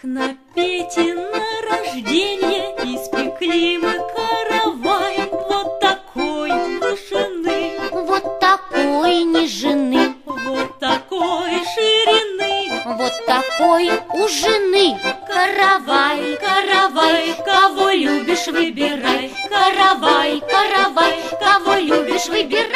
На Петино рождение испекли мы каравай. Вот такой вышины, вот такой нижины, вот такой ширины, вот такой у жены. каравай, каравай, кого любишь, выбирай. Каравай, каравай, кого любишь, выбирай.